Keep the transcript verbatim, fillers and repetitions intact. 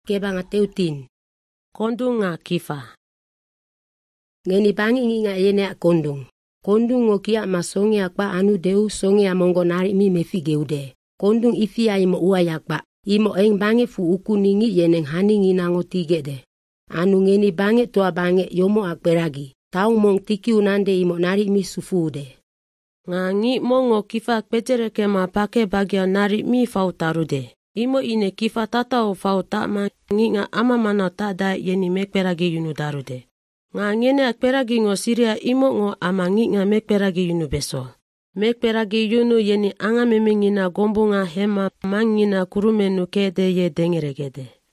Kebanga teutin. Kondung nga kifa. Ngeni bangi nginga yene a kondung. Kondung ngokia masongi akba anu deu songi amongo nari mi mefi geude. Kondung ifia imo ua yakba. Imo eng bange fu uku ningi yeneng hani nginango tigede. Anu ngeni bange tua bange yomo akberagi. Taung mong tiki unande imo nari mi sufude. Ngangi mongo kifa akpetereke ma pake bagia nari mi fautarude. Imo ine kifa tata o fauta ma nginga ama mana tada yeni mekperagi yunu darude. Nga ngene akperagi ngo siria imo ngo ama nginga mekperagi yunu beso. Mekperagi yunu yeni anga memengina gombunga hema mangina kurumenu kede ye dengeregede.